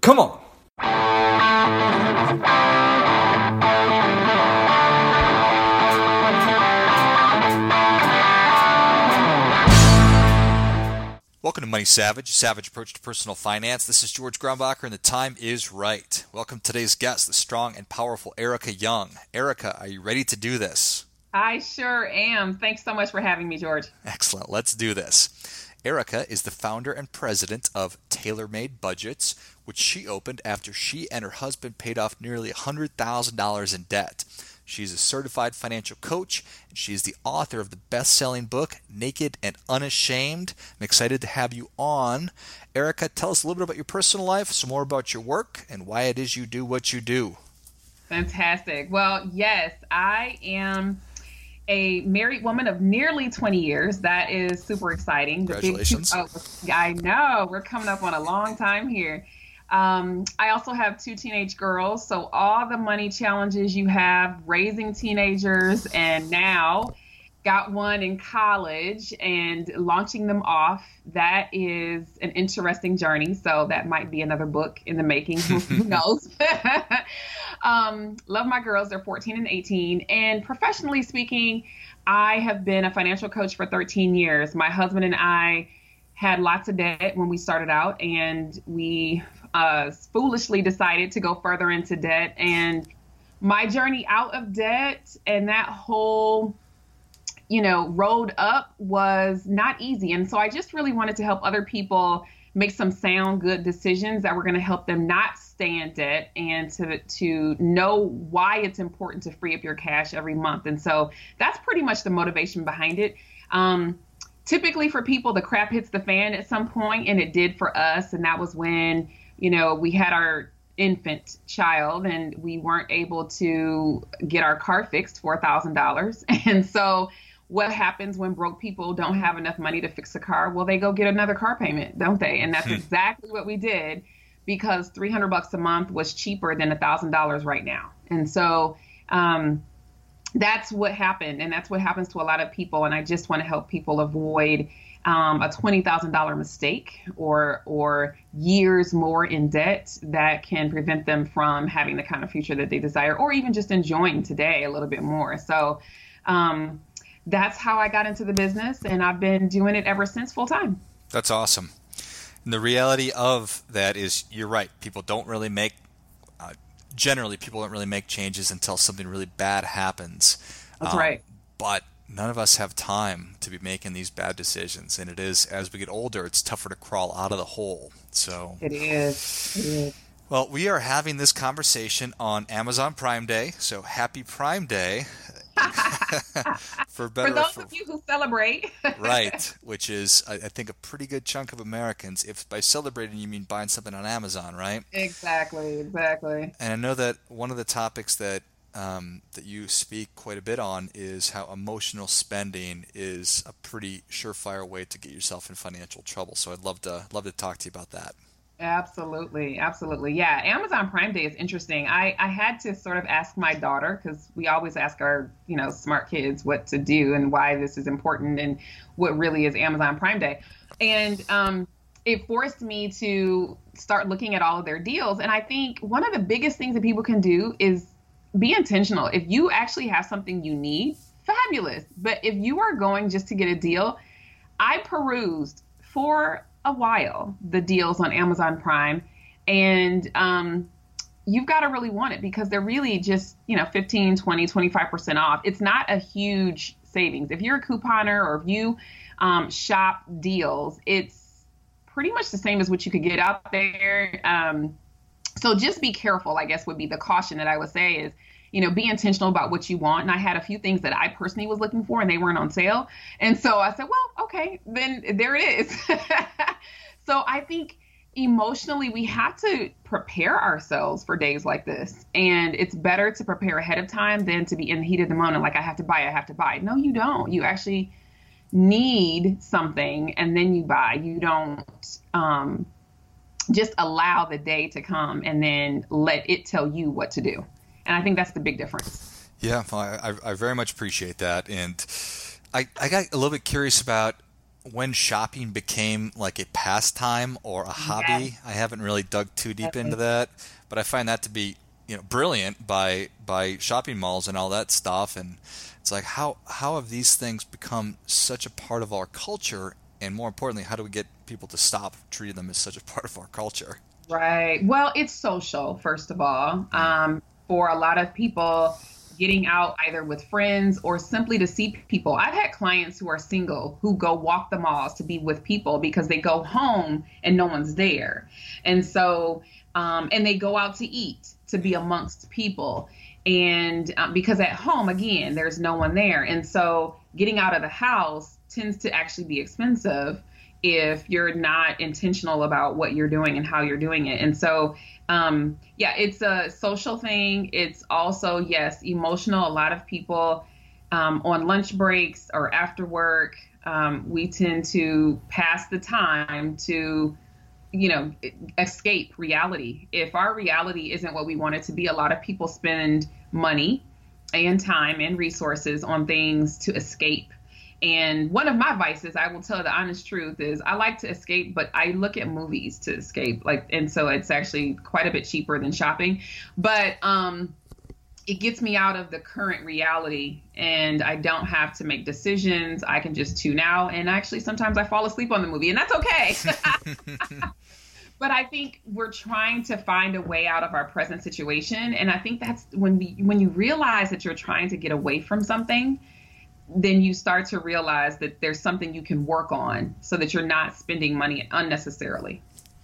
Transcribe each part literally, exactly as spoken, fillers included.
Come on. Welcome to Money Savage, Savage Approach to Personal Finance. This is George Grumbacher, and the time is right. Welcome to today's guest, the strong and powerful Erica Young. Erica, are you ready to do this? I sure am. Thanks so much for having me, George. Excellent. Let's do this. Erica is the founder and president of TaylorMade Budgets, which she opened after she and her husband paid off nearly one hundred thousand dollars in debt. She's a certified financial coach, and she's the author of the best-selling book, Naked and Unashamed. I'm excited to have you on. Erica, tell us a little bit about your personal life, some more about your work, and why it is you do what you do. Fantastic. Well, yes, I am a married woman of nearly twenty years. That is super exciting. Congratulations. The big, oh, I know. We're coming up on a long time here. Um, I also have two teenage girls, so all the money challenges you have raising teenagers, and now got one in college and launching them off. That is an interesting journey. So that might be another book in the making. Who knows? um, love my girls. They're fourteen and eighteen. And professionally speaking, I have been a financial coach for thirteen years. My husband and I had lots of debt when we started out, and we uh, foolishly decided to go further into debt. And my journey out of debt and that whole, you know, road up was not easy. And so I just really wanted to help other people make some sound, good decisions that were going to help them not stay in debt, and to to know why it's important to free up your cash every month. And so that's pretty much the motivation behind it. Um, Typically for people, the crap hits the fan at some point, and it did for us. And that was when, you know, we had our infant child and we weren't able to get our car fixed for one thousand dollars. And so what happens when broke people don't have enough money to fix a car? Well, they go get another car payment, don't they? And that's exactly what we did, because three hundred bucks a month was cheaper than one thousand dollars right now. And so, um, that's what happened, and that's what happens to a lot of people. And I just want to help people avoid um, a twenty thousand dollars mistake or or years more in debt that can prevent them from having the kind of future that they desire, or even just enjoying today a little bit more. So um, that's how I got into the business, and I've been doing it ever since full time. That's awesome. And the reality of that is, you're right. People don't really make uh, Generally, people don't really make changes until something really bad happens. That's um, right. But none of us have time to be making these bad decisions. And it is, as we get older, it's tougher to crawl out of the hole. So It is. It is. Well, we are having this conversation on Amazon Prime Day. So happy Prime Day. for better for those for, of you who celebrate. Right, which is, I, I think, a pretty good chunk of Americans. If by celebrating you mean buying something on Amazon, right? Exactly, exactly. And I know that one of the topics that um, that you speak quite a bit on is how emotional spending is a pretty surefire way to get yourself in financial trouble. So I'd love to love to talk to you about that. Absolutely. Absolutely. Yeah. Amazon Prime Day is interesting. I, I had to sort of ask my daughter, because we always ask our, you know, smart kids what to do and why this is important and what really is Amazon Prime Day. And um, it forced me to start looking at all of their deals. And I think one of the biggest things that people can do is be intentional. If you actually have something you need, fabulous. But if you are going just to get a deal, I perused for a while the deals on Amazon Prime, and um, you've got to really want it, because they're really just, you know, fifteen, twenty, twenty-five percent off. It's not a huge savings. If you're a couponer or if you um, shop deals, it's pretty much the same as what you could get out there. Um, so just be careful, I guess, would be the caution that I would say is, you know, be intentional about what you want. And I had a few things that I personally was looking for and they weren't on sale. And so I said, well, okay, then there it is. So I think emotionally we have to prepare ourselves for days like this. And it's better to prepare ahead of time than to be in the heat of the moment. Like, I have to buy, I have to buy. No, you don't. You actually need something and then you buy. You don't um, just allow the day to come and then let it tell you what to do. And I think that's the big difference. Yeah, well, I, I very much appreciate that. And I, I got a little bit curious about when shopping became like a pastime or a Yes. hobby. I haven't really dug too deep into that, but I find that to be, you know, brilliant by by shopping malls and all that stuff. And it's like how how have these things become such a part of our culture? And more importantly, how do we get people to stop treating them as such a part of our culture? Right. Well, it's social, first of all. Mm. Um, for a lot of people, getting out either with friends or simply to see people. I've had clients who are single who go walk the malls to be with people because they go home and no one's there. And so, um, and they go out to eat to be amongst people. And um, because at home, again, there's no one there. And so getting out of the house tends to actually be expensive if you're not intentional about what you're doing and how you're doing it. And so, um, yeah, it's a social thing. It's also, yes, emotional. A lot of people um, on lunch breaks or after work, um, we tend to pass the time to, you know, escape reality. If our reality isn't what we want it to be, a lot of people spend money and time and resources on things to escape. And one of my vices, I will tell the honest truth, is I like to escape, but I look at movies to escape. Like, and so it's actually quite a bit cheaper than shopping. But um, it gets me out of the current reality, and I don't have to make decisions. I can just tune out. And actually, sometimes I fall asleep on the movie, and that's okay. But I think we're trying to find a way out of our present situation. And I think that's when we, when you realize that you're trying to get away from something, then you start to realize that there's something you can work on so that you're not spending money unnecessarily.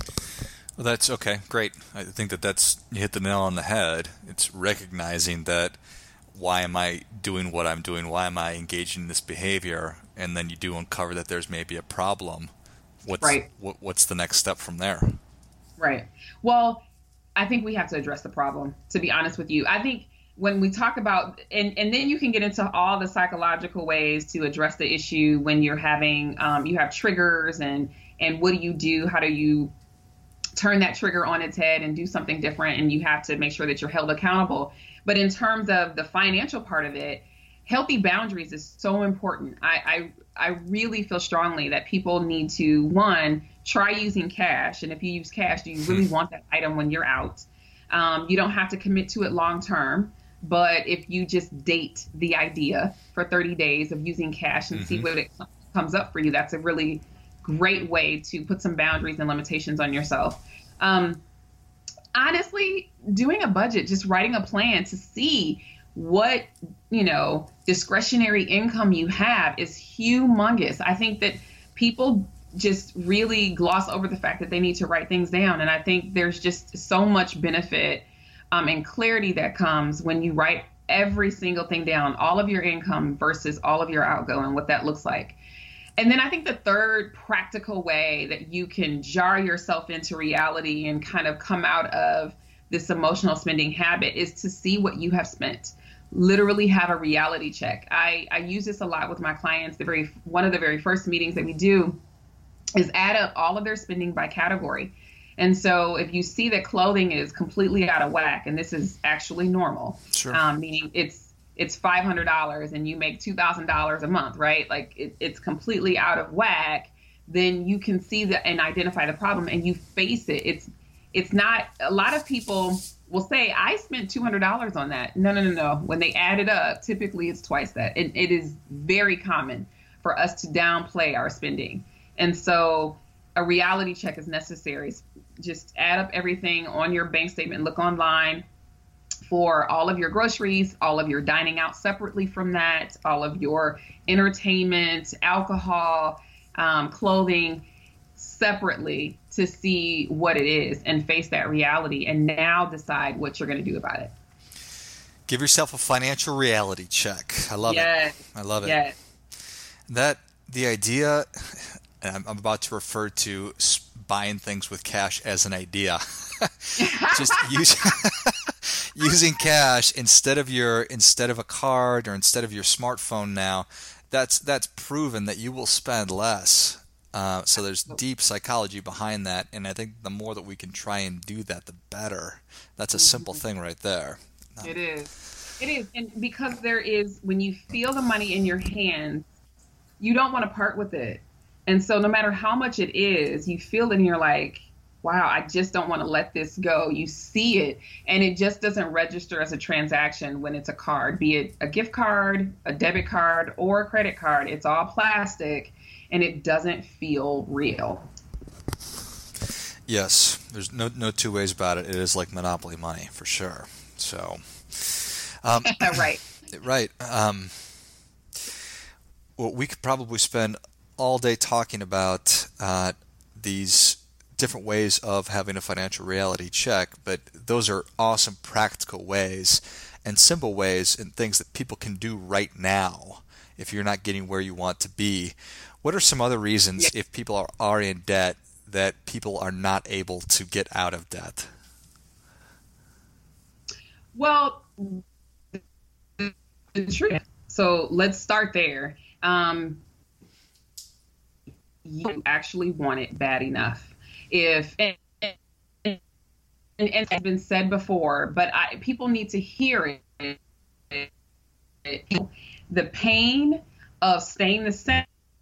Well, that's okay. Great. I think that that's, you hit the nail on the head. It's recognizing that why am I doing what I'm doing? Why am I engaging in this behavior? And then you do uncover that there's maybe a problem. What's, right. what, what's the next step from there? Right. Well, I think we have to address the problem, to be honest with you. I think when we talk about, and, and then you can get into all the psychological ways to address the issue when you're having, um, you have triggers and, and what do you do? How do you turn that trigger on its head and do something different? And you have to make sure that you're held accountable. But in terms of the financial part of it, healthy boundaries is so important. I, I, I really feel strongly that people need to, one, try using cash. And if you use cash, do you really want that item when you're out? Um, you don't have to commit to it long term. But if you just date the idea for thirty days of using cash and mm-hmm. see what it comes up for you, that's a really great way to put some boundaries and limitations on yourself. Um, honestly, doing a budget, just writing a plan to see what, you know, discretionary income you have is humongous. I think that people just really gloss over the fact that they need to write things down. And I think there's just so much benefit Um, and clarity that comes when you write every single thing down, all of your income versus all of your outgoing, what that looks like. And then I think the third practical way that you can jar yourself into reality and kind of come out of this emotional spending habit is to see what you have spent. Literally have a reality check. I, I use this a lot with my clients. The very one of the very first meetings that we do is add up all of their spending by category. And so if you see that clothing is completely out of whack, and this is actually normal, sure. um, meaning it's it's five hundred dollars and you make two thousand dollars a month, right? Like it, it's completely out of whack, then you can see that and identify the problem and you face it. It's it's not, a lot of people will say, I spent two hundred dollars on that. No, no, no, no. When they add it up, typically it's twice that. It, it is very common for us to downplay our spending. And so a reality check is necessary. Just add up everything on your bank statement, look online for all of your groceries, all of your dining out separately from that, all of your entertainment, alcohol, um, clothing separately to see what it is and face that reality and now decide what you're going to do about it. Give yourself a financial reality check. I love yes. it. I love it. Yes. That, the idea, and I'm, I'm about to refer to buying things with cash as an idea. Just use, using cash instead of your instead of a card or instead of your smartphone now. That's that's proven that you will spend less. Uh, so there's deep psychology behind that, and I think the more that we can try and do that, the better. That's a simple mm-hmm. thing right there. It is. It is, and because there is, when you feel the money in your hands, you don't want to part with it. And so no matter how much it is, you feel it and you're like, wow, I just don't want to let this go. You see it and it just doesn't register as a transaction when it's a card, be it a gift card, a debit card, or a credit card. It's all plastic and it doesn't feel real. Yes, there's no no two ways about it. It is like Monopoly money for sure. So, um, right, right. Um, well, we could probably spend all day talking about uh, these different ways of having a financial reality check, but those are awesome practical ways and simple ways and things that people can do right now if you're not getting where you want to be. What are some other reasons, yeah. if people are, are in debt, that people are not able to get out of debt? Well, so let's start there. Um, you actually want it bad enough. If and, and, and it's been said before, but I, people need to hear it. The pain of staying the same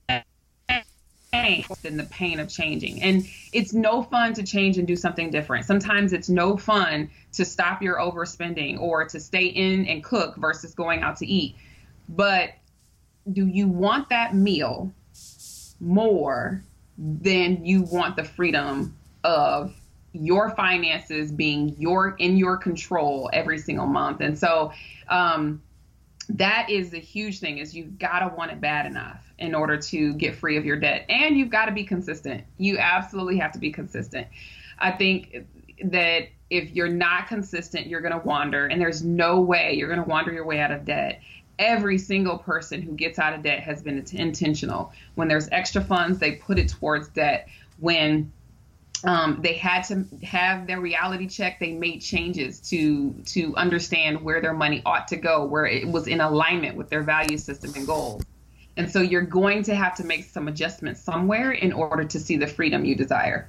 than the pain of changing. And it's no fun to change and do something different. Sometimes it's no fun to stop your overspending or to stay in and cook versus going out to eat. But do you want that meal more than you want the freedom of your finances being your in your control every single month? And so um, that is the huge thing, is you've got to want it bad enough in order to get free of your debt. And you've got to be consistent. You absolutely have to be consistent. I think that if you're not consistent, you're going to wander, and there's no way you're going to wander your way out of debt. Every single person who gets out of debt has been intentional. When there's extra funds, they put it towards debt. When um, they had to have their reality check, they made changes to to understand where their money ought to go, where it was in alignment with their value system and goals. And so you're going to have to make some adjustments somewhere in order to see the freedom you desire.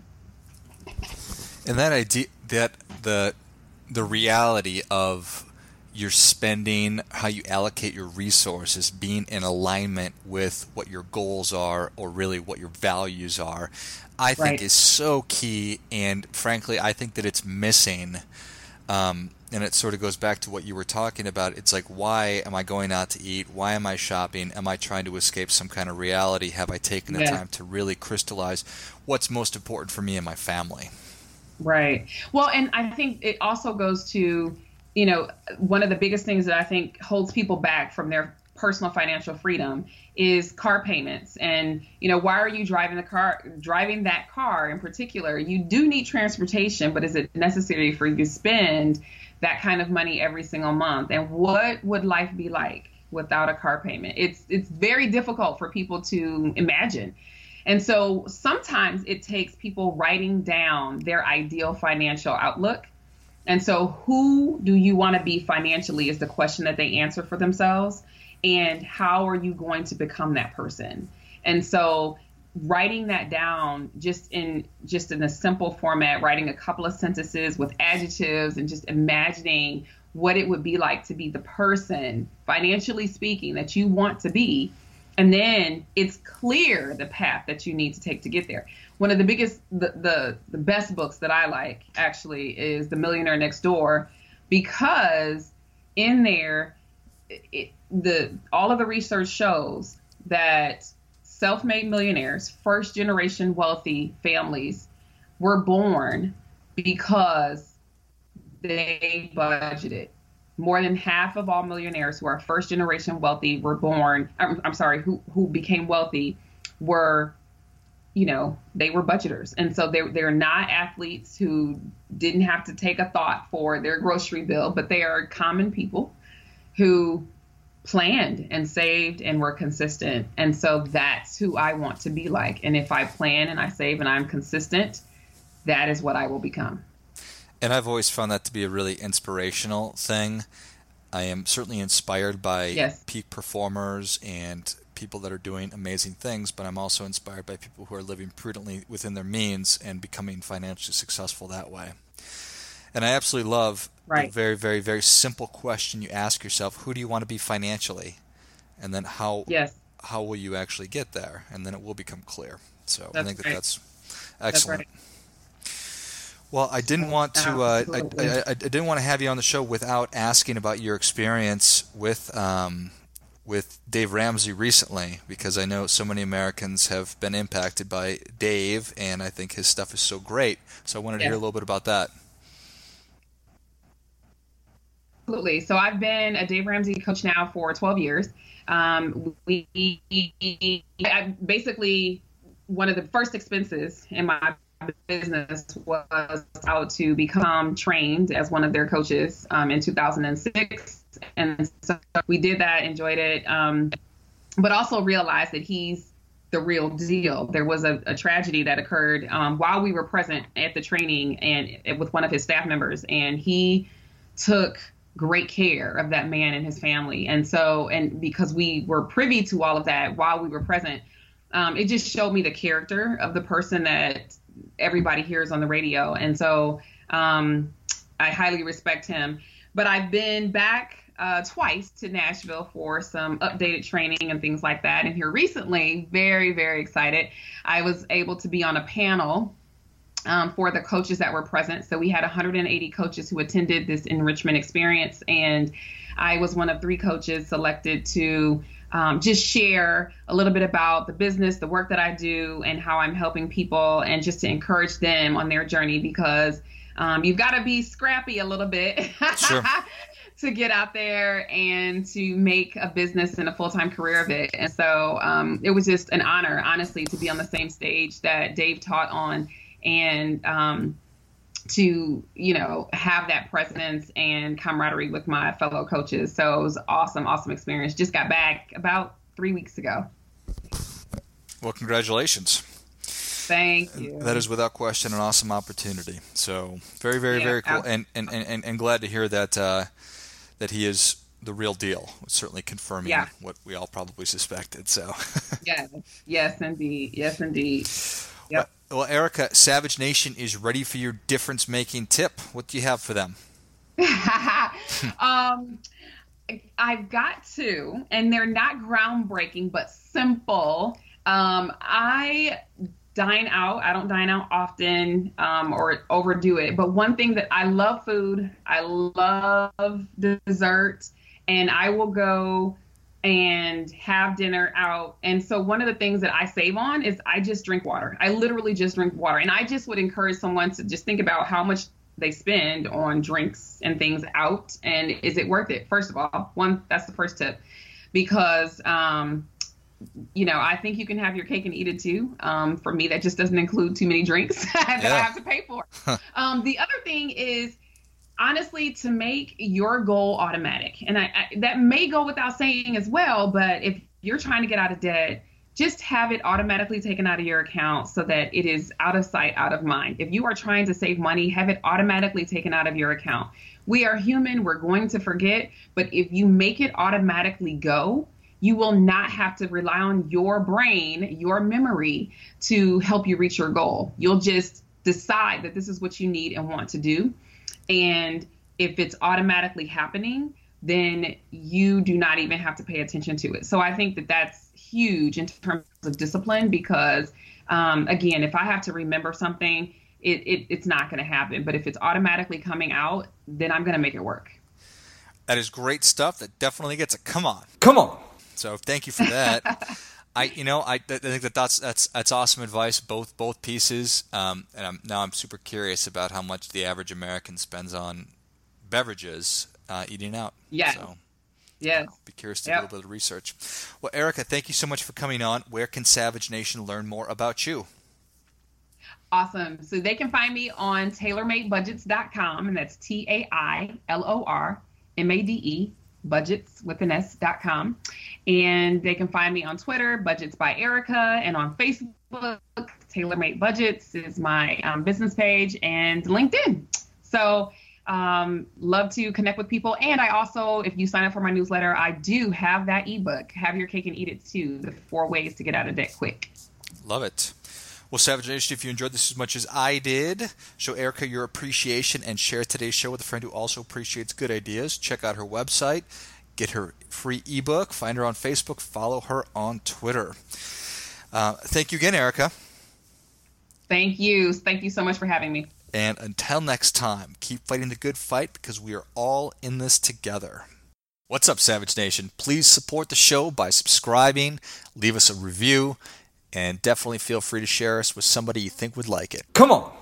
And that idea, that the the reality of your spending, how you allocate your resources, being in alignment with what your goals are, or really what your values are, I think right. is so key. And frankly, I think that it's missing. Um, and it sort of goes back to what you were talking about. It's like, why am I going out to eat? Why am I shopping? Am I trying to escape some kind of reality? Have I taken the yeah. time to really crystallize what's most important for me and my family? Right. Well, and I think it also goes to, you know, one of the biggest things that I think holds people back from their personal financial freedom is car payments. And, you know, why are you driving the car, driving that car in particular? You do need transportation, but is it necessary for you to spend that kind of money every single month? And what would life be like without a car payment? It's it's very difficult for people to imagine. And so sometimes it takes people writing down their ideal financial outlook. And so who do you want to be financially is the question that they answer for themselves. And how are you going to become that person? And so writing that down just in just in a simple format, writing a couple of sentences with adjectives and just imagining what it would be like to be the person, financially speaking, that you want to be. And then it's clear the path that you need to take to get there. One of the biggest, the, the, the best books that I like actually is The Millionaire Next Door, because in there, it, the all of the research shows that self-made millionaires, first generation wealthy families, were born because they budgeted. More than half of all millionaires who are first generation wealthy were born, I'm, I'm sorry, who, who became wealthy were, you know, they were budgeters. And so they're, they're not athletes who didn't have to take a thought for their grocery bill, but they are common people who planned and saved and were consistent. And so that's who I want to be like. And if I plan and I save and I'm consistent, that is what I will become. And I've always found that to be a really inspirational thing. I am certainly inspired by yes. peak performers and people that are doing amazing things, but I'm also inspired by people who are living prudently within their means and becoming financially successful that way. And I absolutely love right. the very, very, very simple question you ask yourself: who do you want to be financially? And then how yes. how will you actually get there? And then it will become clear. So That's I think that right. that's That's excellent. right. Well, I didn't want to. Uh, I, Absolutely. I, I didn't want to have you on the show without asking about your experience with um, with Dave Ramsey recently, because I know so many Americans have been impacted by Dave, and I think his stuff is so great. So I wanted to hear a Yes. little bit about that. Absolutely. So I've been a Dave Ramsey coach now for twelve years. Um, we I basically one of the first expenses in my business was how to become trained as one of their coaches um, in two thousand six, and so we did that, enjoyed it, um, but also realized that he's the real deal. There was a, a tragedy that occurred um, while we were present at the training and with one of his staff members, and he took great care of that man and his family. And so, and because we were privy to all of that while we were present, um, it just showed me the character of the person that everybody hears on the radio. And so um, I highly respect him. But I've been back uh, twice to Nashville for some updated training and things like that. And here recently, very, very excited, I was able to be on a panel Um, for the coaches that were present. So we had one hundred eighty coaches who attended this enrichment experience, and I was one of three coaches selected to um, just share a little bit about the business, the work that I do, and how I'm helping people, and just to encourage them on their journey, because um, you've got to be scrappy a little bit Sure. to get out there and to make a business and a full-time career of it. And so um, it was just an honor, honestly, to be on the same stage that Dave taught on, and um, to, you know, have that presence and camaraderie with my fellow coaches. So it was awesome, awesome experience. Just got back about three weeks ago. Well, congratulations. Thank you. That is without question an awesome opportunity. So very, very, Yeah, very cool. ab- And, and, and, and glad to hear that uh, that he is the real deal. Certainly confirming Yeah. what we all probably suspected. So Yes, yes, indeed. Yes, indeed. Yep. Well, Erica, Savage Nation is ready for your difference-making tip. What do you have for them? um, I've got two, and they're not groundbreaking, but simple. Um, I dine out. I don't dine out often um, or overdo it. But one thing that I love food, I love dessert, and I will go and have dinner out. And so one of the things that I save on is I just drink water. I literally just drink water. And I just would encourage someone to just think about how much they spend on drinks and things out, and is it worth it? First of all, one, that's the first tip, because, um, you know, I think you can have your cake and eat it too. Um, for me, that just doesn't include too many drinks that Yeah. I have to pay for. um, the other thing is, honestly, to make your goal automatic. And I, I, that may go without saying as well, but if you're trying to get out of debt, just have it automatically taken out of your account so that it is out of sight, out of mind. If you are trying to save money, have it automatically taken out of your account. We are human, we're going to forget, but if you make it automatically go, you will not have to rely on your brain, your memory, to help you reach your goal. You'll just decide that this is what you need and want to do. And if it's automatically happening, then you do not even have to pay attention to it. So I think that that's huge in terms of discipline, because, um, again, if I have to remember something, it, it it's not going to happen. But if it's automatically coming out, then I'm going to make it work. That is great stuff. That definitely gets a come on. Come on. So thank you for that. I, you know, I, I think that that's that's that's awesome advice. Both both pieces. Um, and I'm, now I'm super curious about how much the average American spends on beverages uh, eating out. Yes. So Yes. I'll be curious to Yep. do a little bit of research. Well, Erica, thank you so much for coming on. Where can Savage Nation learn more about you? Awesome. So they can find me on tailor made budgets dot com, and that's T A I L O R M A D E, budgets with an S dot com. And they can find me on Twitter, Budgets by Erica, and on Facebook, Tailor Made Budgets is my um, business page, and LinkedIn. So um, love to connect with people. And I also, if you sign up for my newsletter, I do have that ebook, Have Your Cake and Eat It Too, the four ways to get out of debt quick. Love it. Well, Savage Nation, if you enjoyed this as much as I did, show Erica your appreciation and share today's show with a friend who also appreciates good ideas. Check out her website, get her free ebook. Find her on Facebook. Follow her on Twitter. Uh, thank you again, Erica. Thank you. Thank you so much for having me. And until next time, keep fighting the good fight because we are all in this together. What's up, Savage Nation? Please support the show by subscribing, leave us a review, and definitely feel free to share us with somebody you think would like it. Come on.